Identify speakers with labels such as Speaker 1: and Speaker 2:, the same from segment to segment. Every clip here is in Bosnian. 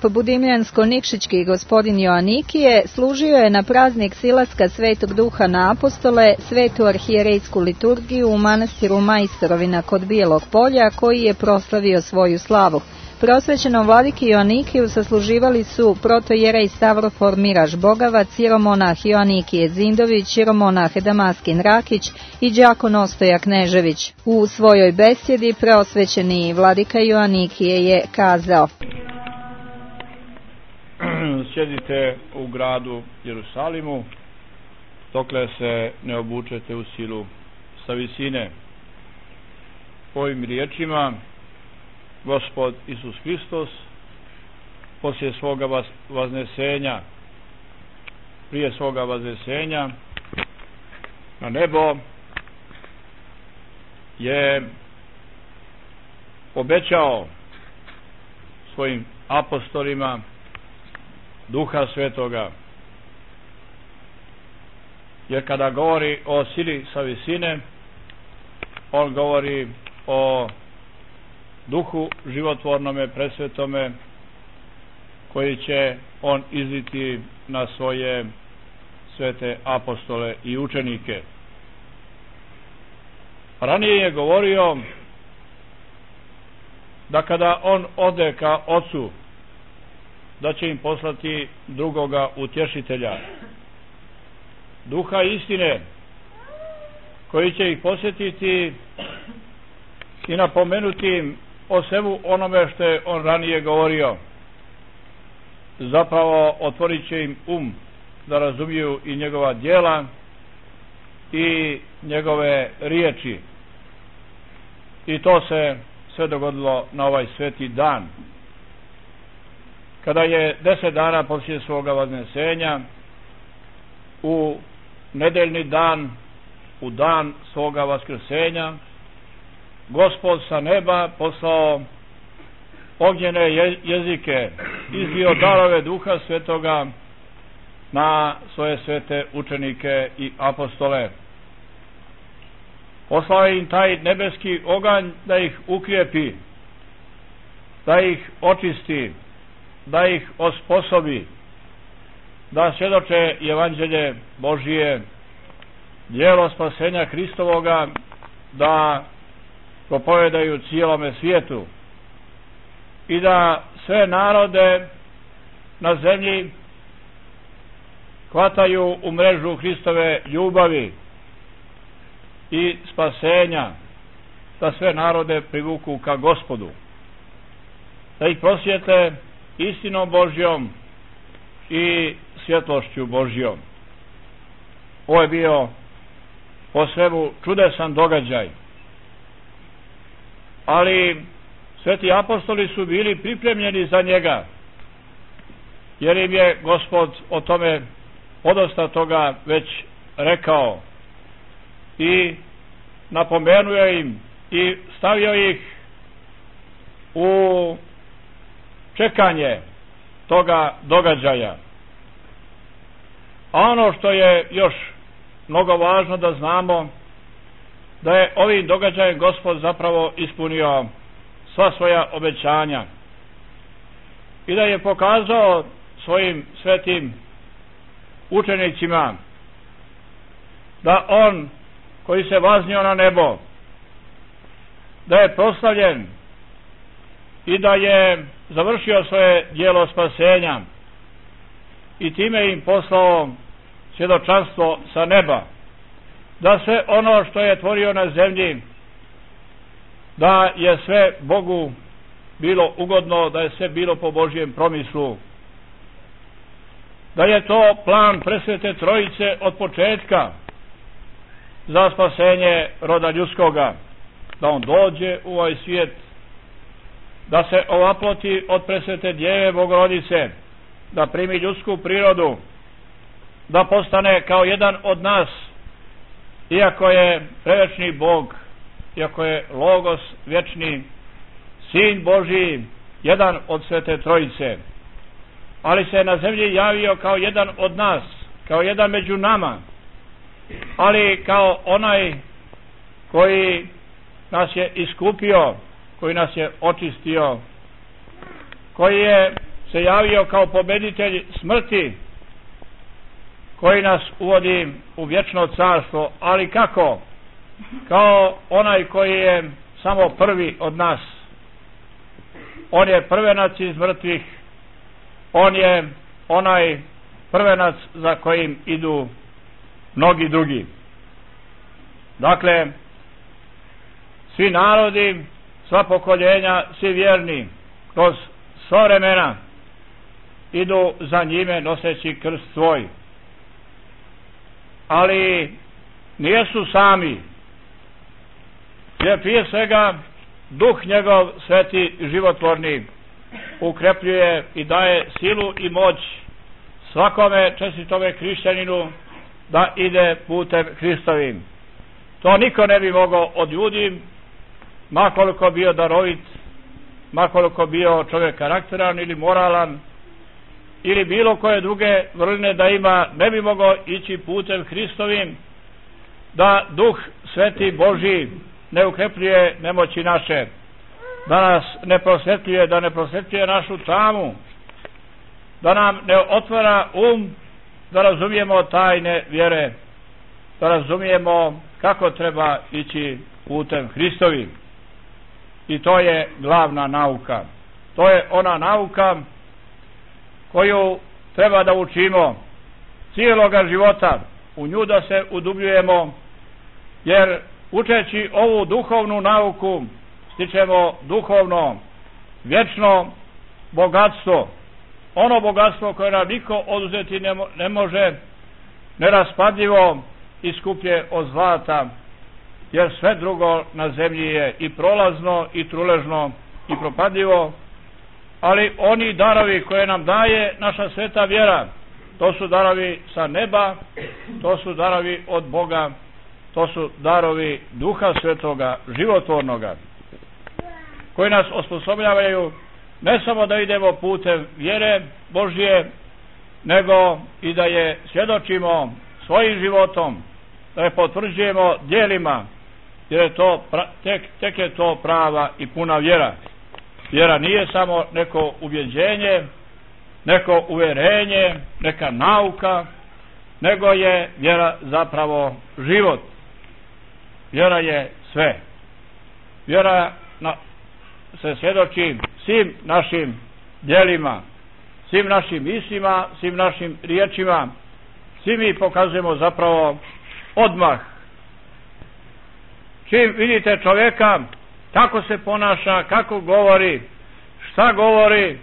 Speaker 1: budimljansko-nikšićki gospodin Joanikije služio je na praznik silaska Svetog Duha na apostole svetu arhijerejsku liturgiju u manastiru Majstorovina kod Bijelog polja, koji je proslavio svoju slavu. Prosvećenom vladiki Joanikiju sasluživali su protojerej Stavrofor Miraš Bogavac, jeromonah Joanikije Zindović, jeromonah Damaskin Rakić i đakon Ostoja Knežević. U svojoj besjedi preosvećeni vladika Joanikije je kazao:
Speaker 2: Sjedite u gradu Jerusalimu, dokle se ne obučete u silu sa visine. Ovim riječima Gospod Isus Hristos prije svoga vaznesenja na nebo je obećao svojim apostolima Duha Svetoga. Jer kada govori o sili sa visine, on govori o Duhu životvornome, presvetome, koji će on izliti na svoje svete apostole i učenike. Ranije je govorio da kada on ode ka Ocu, da će im poslati drugoga utješitelja, Duha istine, koji će ih posjetiti i napomenuti im o svemu onome što je on ranije govorio. Zapravo otvorit će im da razumiju i njegova djela i njegove riječi. I to se sve dogodilo na ovaj sveti dan, kada je 10 dana poslije svoga vaznesenja, u nedeljni dan, u dan svoga vaskrsenja, Gospod sa neba poslao ognjene jezike, izlio darove Duha Svetoga na svoje svete učenike i apostole. Poslao im taj nebeski oganj da ih ukrijepi, da ih očisti, da ih osposobi, da svjedoče evanđelje Božije, djelo spasenja Hristovoga, da propovedaju cijelome svijetu i da sve narode na zemlji hvataju u mrežu Hristove ljubavi i spasenja, da sve narode privuku ka Gospodu, da ih prosvjete istinom Božjom i svjetlošću Božjom. Ovo je bio po svemu čudesan događaj, ali sveti apostoli su bili pripremljeni za njega, jer im je Gospod o tome podosta toga već rekao i napomenuo im i stavio ih u čekanje toga događaja. A ono što je još mnogo važno da znamo, da je ovim događajem Gospod zapravo ispunio sva svoja obećanja i da je pokazao svojim svetim učenicima da on koji se vaznio na nebo, da je proslavljen i da je završio svoje djelo spasenja i time im poslao svjedočanstvo sa neba, da sve ono što je tvorio na zemlji, da je sve Bogu bilo ugodno, da je sve bilo po Božjem promislu, da je to plan presvete trojice od početka za spasenje roda ljudskoga, da on dođe u ovaj svijet, da se ovaploti od presvete Djeve Bogorodice, da primi ljudsku prirodu, da postane kao jedan od nas, iako je prevečni Bog, iako je Logos vječni, Sin Božiji, jedan od svete trojice, ali se na zemlji javio kao jedan od nas, kao jedan među nama, ali kao onaj koji nas je iskupio, koji nas je očistio, koji je se javio kao pobeditelj smrti, koji nas uvodi u vječno carstvo. Ali kako? Kao onaj koji je samo prvi od nas. On je prvenac iz mrtvih. On je onaj prvenac za kojim idu mnogi drugi. Dakle, svi narodi, sva pokoljenja, svi vjerni kroz sva vremena idu za njime noseći krst svoj. Ali nijesu sami, jer prije svega Duh njegov sveti životvorni ukrepljuje i daje silu i moć svakome čestitome hrišćaninu da ide putem Hristovim. To niko ne bi mogao od ljudi, makoliko bio darovit, makoliko bio čovjek karakteran ili moralan, ili bilo koje druge vrline da ima, ne bi mogao ići putem Hristovim, da Duh Sveti Božji ne ukrepljuje nemoći naše, da nas ne prosvetljuje, da ne prosvetljuje našu tamu, da nam ne otvara da razumijemo tajne vjere, da razumijemo kako treba ići putem Hristovim. I to je glavna nauka. To je ona nauka koju treba da učimo cijeloga života, u nju da se udubljujemo, jer učeći ovu duhovnu nauku stičemo duhovno, vječno bogatstvo, ono bogatstvo koje nam niko oduzeti ne može, neraspadljivo i skuplje od zlata, jer sve drugo na zemlji je i prolazno i truležno i propadljivo, ali oni darovi koje nam daje naša sveta vjera, to su darovi sa neba, to su darovi od Boga, to su darovi Duha Svetoga, životvornoga, koji nas osposobljavaju ne samo da idemo putem vjere Božje, nego i da je svjedočimo svojim životom, da je potvrđujemo djelima, jer je to tek je to prava i puna vjera. Vjera nije samo neko ubjeđenje, neko uvjerenje, neka nauka, nego je vjera zapravo život. Vjera je sve. Vjera se svjedoči svim našim djelima, svim našim mislima, svim našim riječima. Svi mi pokazujemo zapravo odmah. Čim vidite čovjeka kako se ponaša, kako govori, šta govori,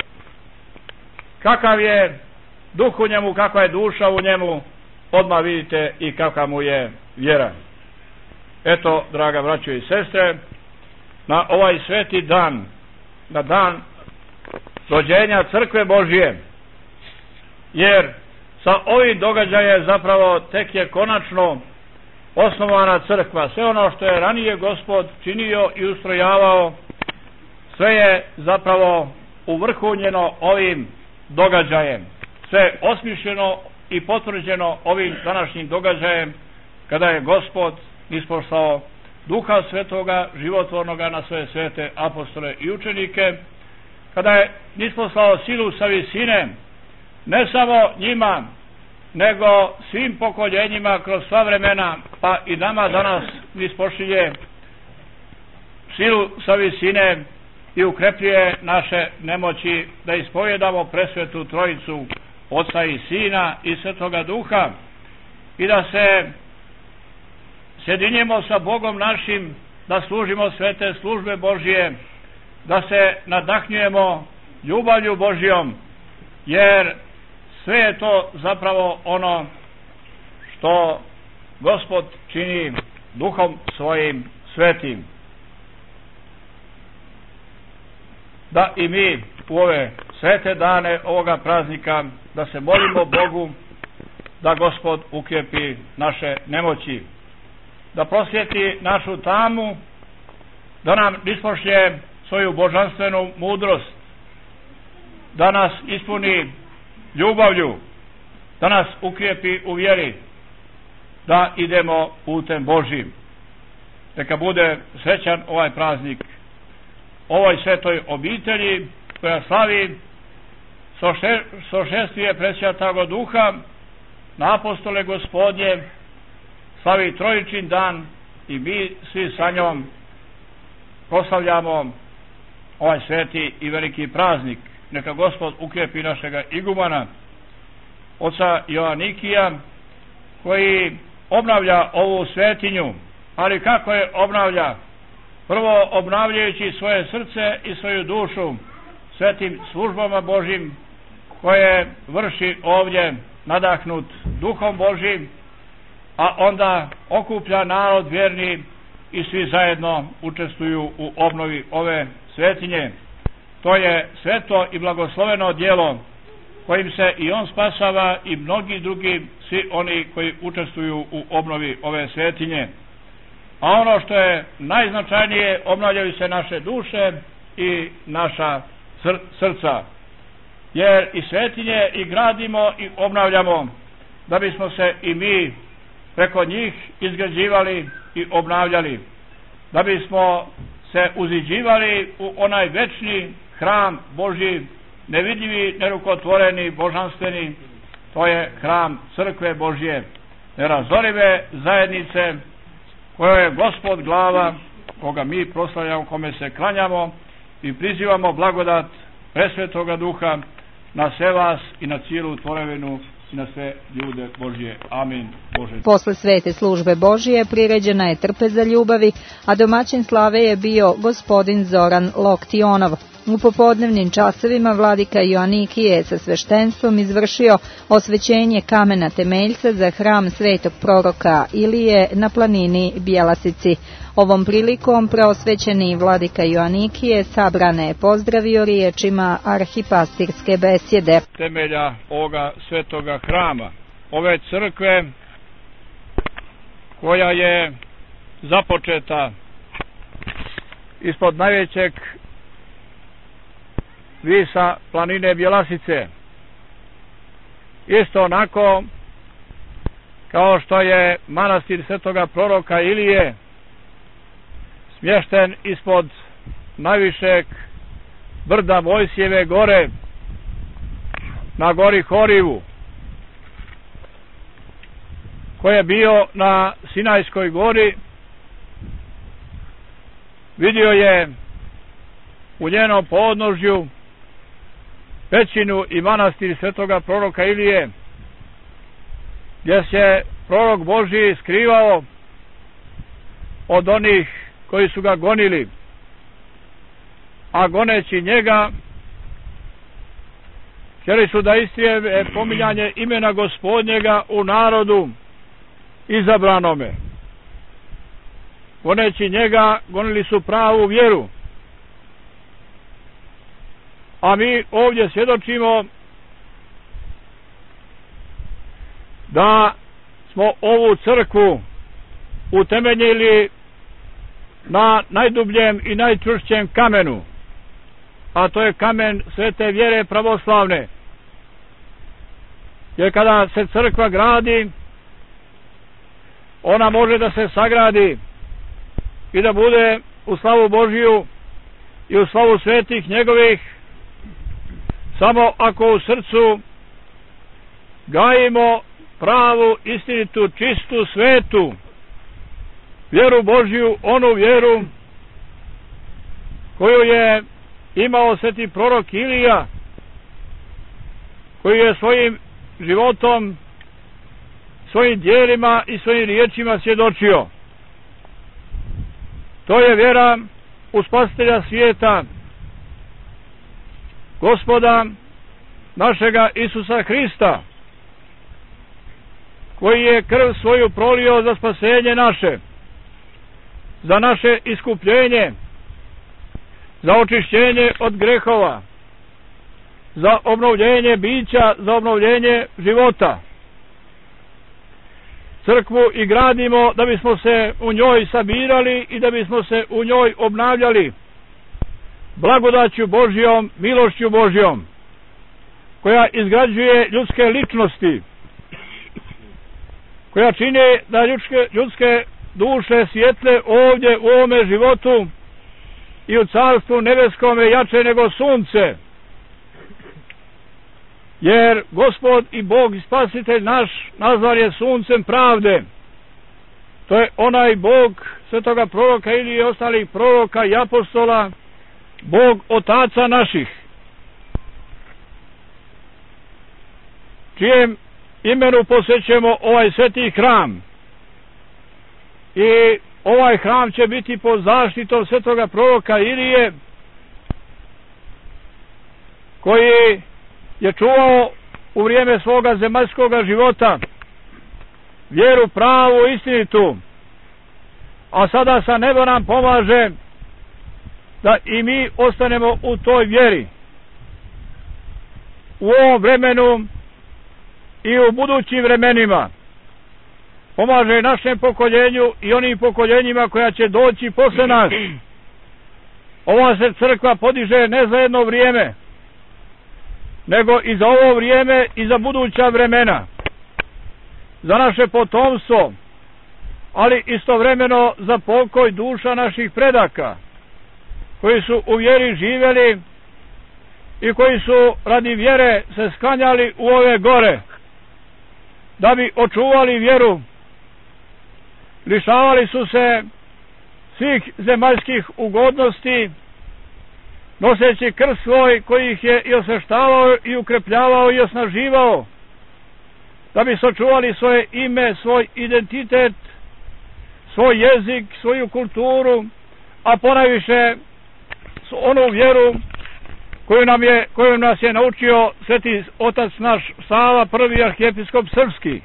Speaker 2: kakav je duh u njemu, kakva je duša u njemu, odmah vidite i kakva mu je vjera. Eto, draga braćo i sestre, na ovaj sveti dan, na dan rođenja Crkve Božje, jer sa ovim događajem zapravo tek je konačno osnovana crkva. Sve ono što je ranije Gospod činio i ustrojavao, sve je zapravo uvrhunjeno ovim događajem. Sve je osmišljeno i potvrđeno ovim današnjim događajem, kada je Gospod isposlao Duha Svetoga, životvornoga na svoje svete apostole i učenike, kada je isposlao silu sa visine, ne samo njima, nego svim pokoljenjima kroz sva vremena, pa i nama danas ispošilje silu sa visine i ukrepljuje naše nemoći da ispovjedamo presvetu Trojicu, Oca i Sina i Svetoga Duha, i da se sjedinjemo sa Bogom našim, da služimo svete službe Božje, da se nadahnjujemo ljubavlju Božjom, jer sve je to zapravo ono što Gospod čini Duhom svojim svetim. Da i mi u ove svete dane ovoga praznika da se molimo Bogu da Gospod ukrijepi naše nemoći, da prosvjeti našu tamu, da nam ispošlje svoju božanstvenu mudrost, da nas ispuni ljubavlju, da nas ukrijepi u vjeri, da idemo putem Božjim. Neka bude srećan ovaj praznik ovoj svetoj obitelji koja slavi sošestvije Presvjatoga Duha na apostole Gospodnje, slavi Trojičin dan i mi svi sa njom proslavljamo ovaj sveti i veliki praznik. Neka Gospod ukrepi našega igumana, oca Joanikija, koji obnavlja ovu svetinju. Ali kako je obnavlja? Prvo obnavljajući svoje srce i svoju dušu svetim službama Božim koje vrši ovdje nadahnut Duhom Božim, a onda okuplja narod vjerni i svi zajedno učestvuju u obnovi ove svetinje. To je sveto i blagosloveno djelo kojim se i on spasava i mnogi drugi, svi oni koji učestvuju u obnovi ove svetinje. A ono što je najznačajnije, obnavljaju se naše duše i naša srca. Jer i svetinje i gradimo i obnavljamo da bismo se i mi preko njih izgrađivali i obnavljali, da bismo se uziđivali u onaj večni hram Božji, nevidljivi, nerukotvoreni, božanstveni. To je hram crkve Božje, nerazorive zajednice koja je Gospod glava, koga mi proslavljamo, kome se klanjamo i prizivamo blagodat Presvetoga Duha na sve vas i na cijelu tvorevinu i na sve ljude Božje. Amin. Bože.
Speaker 1: Posle svete službe Božije priređena je trpeza ljubavi, a domaćin slave je bio gospodin Zoran Loktionov. U popodnevnim časovima vladika Joanikije je sa sveštenstvom izvršio osvećenje kamena temeljca za hram svetog proroka Ilije na planini Bjelasici. Ovom prilikom preosvećeni vladika Joanikije sabrane je pozdravio riječima arhipastirske besjede.
Speaker 2: Temelja ovoga svetoga hrama, ove crkve koja je započeta ispod najvećeg visa planine Bjelasice, isto onako kao što je manastir svetoga proroka Ilije smješten ispod najvišeg brda Mojsijeve gore na gori Horivu, koji je bio na Sinajskoj gori. Vidio je u njenom podnožju pećinu i manastir svetoga proroka Ilije, gdje se prorok Božji skrivao od onih koji su ga gonili, a goneći njega htjeli su da istrijebe pominjanje imena Gospodnjega u narodu izabranome. Goneći njega gonili su pravu vjeru. A mi ovdje svjedočimo da smo ovu crkvu utemeljili na najdubljem i najčvršćem kamenu, a to je kamen svete vjere pravoslavne. Jer kada se crkva gradi, ona može da se sagradi i da bude u slavu Božiju i u slavu svetih njegovih samo ako u srcu gajimo pravu, istinitu, čistu, svetu vjeru Božju, onu vjeru koju je imao sveti prorok Ilija, koji je svojim životom, svojim djelima i svojim riječima svjedočio. To je vjera u Spasitelja svijeta, Gospoda našega Isusa Hrista, koji je krv svoju prolio za spasenje naše, za naše iskupljenje, za očišćenje od grehova, za obnovljenje bića, za obnovljenje života. Crkvu i gradimo da bismo se u njoj sabirali i da bismo se u njoj obnavljali blagodaću Božjom, milošću Božjom, koja izgrađuje ljudske ličnosti, koja čini da ljudske duše svjetle ovdje u ovome životu i u carstvu nebeskome jače nego sunce, jer Gospod i Bog i Spasitelj naš nazvan je suncem pravde. To je onaj Bog svetoga proroka ili ostalih proroka i apostola, Bog otaca naših, čijem imenu posvećujemo ovaj sveti hram. I ovaj hram će biti pod zaštitom svetoga proroka Ilije, koji je čuvao u vrijeme svoga zemaljskoga života vjeru pravu, istinitu, a sada sa neba nam pomaže da i mi ostanemo u toj vjeri u ovom vremenu i u budućim vremenima. Pomaže našem pokoljenju i onim pokoljenjima koja će doći posle nas. Ova se crkva podiže ne za jedno vrijeme, nego i za ovo vrijeme i za buduća vremena, za naše potomstvo, ali istovremeno za pokoj duša naših predaka, koji su u vjeri živjeli i koji su radi vjere se sklanjali u ove gore, da bi očuvali vjeru. Lišavali su se svih zemaljskih ugodnosti, noseći krst svoj koji ih je i osveštavao i ukrepljavao i osnaživao, da bi sačuvali svoje ime, svoj identitet, svoj jezik, svoju kulturu, a ponajviše onu vjeru koju nas je naučio sveti otac naš Sava, prvi arhijepiskop srpski.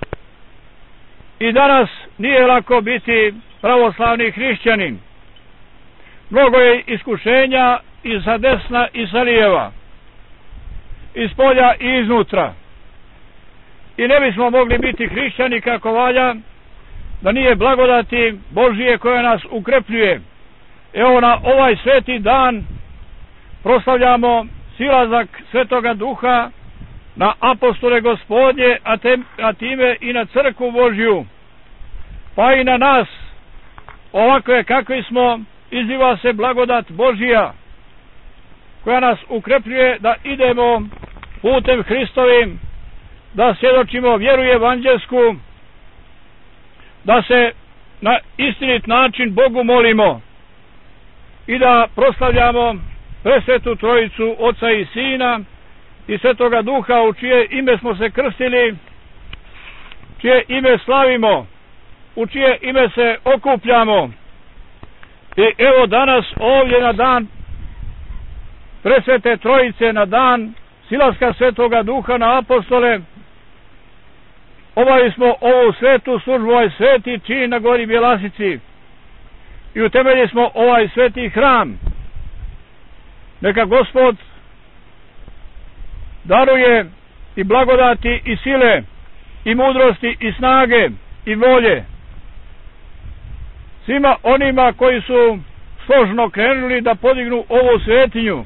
Speaker 2: I danas nije lako biti pravoslavni hrišćanin. Mnogo je iskušenja i sa desna i sa lijeva, iz polja i iznutra. I ne bismo mogli biti hrišćani kako valja da nije blagodati Božije koja nas ukrepljuje. Evo, na ovaj sveti dan proslavljamo silazak Svetoga Duha na apostole Gospodnje, a time i na crkvu Božju, pa i na nas, ovakve kakvi smo, izliva se blagodat Božija, koja nas ukrepljuje da idemo putem Hristovim, da svjedočimo vjeru evanđelsku, da se na istinit način Bogu molimo i da proslavljamo presvetu Trojicu, Oca i Sina i Svetoga Duha, u čije ime smo se krstili, čije ime slavimo, u čije ime se okupljamo. I evo danas ovdje na dan presvete Trojice, na dan silaska Svetoga Duha na apostole, obavili smo ovu svetu službu, ovaj sveti čin na gori Bjelasici i utemeljili smo ovaj sveti hram. Neka Gospod daruje i blagodati i sile i mudrosti i snage i volje svima onima koji su složno krenuli da podignu ovu svetinju.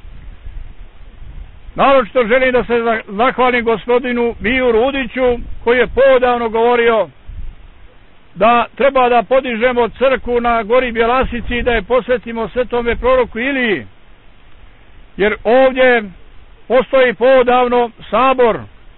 Speaker 2: Naročito želim da se zahvalim gospodinu Miju Rudiću, koji je poodavno govorio da treba da podižemo crkvu na gori Bjelasici i da je posvetimo svetome proroku Iliji, jer ovdje postoji poodavno sabor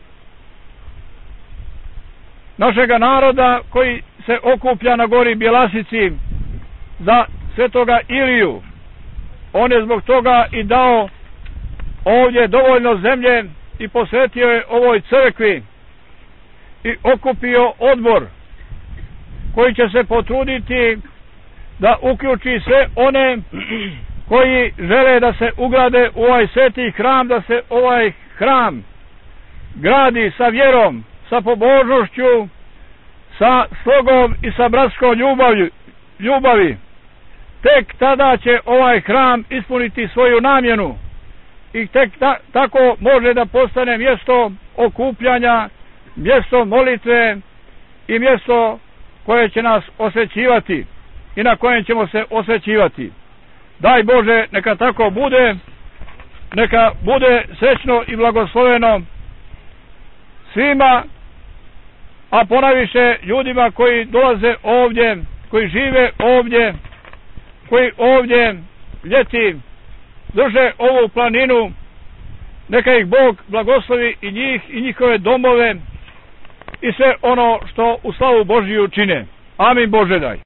Speaker 2: našega naroda koji se okuplja na gori Bjelasici za svetoga Iliju. On je zbog toga i dao ovdje dovoljno zemlje i posvetio je ovoj crkvi i okupio odbor koji će se potruditi da uključi sve one koji žele da se ugrade u ovaj sveti hram, da se ovaj hram gradi sa vjerom, sa pobožnošću, sa slogom i sa bratskom ljubavi. Tek tada će ovaj hram ispuniti svoju namjenu i tek tako može da postane mjesto okupljanja, mjesto molitve i mjesto koje će nas osvećivati i na kojem ćemo se osvećivati. Daj Bože, neka tako bude, neka bude srećno i blagosloveno svima, a ponajviše ljudima koji dolaze ovdje, koji žive ovdje, koji ovdje ljeti drže ovu planinu Neka ih Bog blagoslovi i njih i njihove domove i sve ono što u slavu Božiju čine. Amin Bože daj.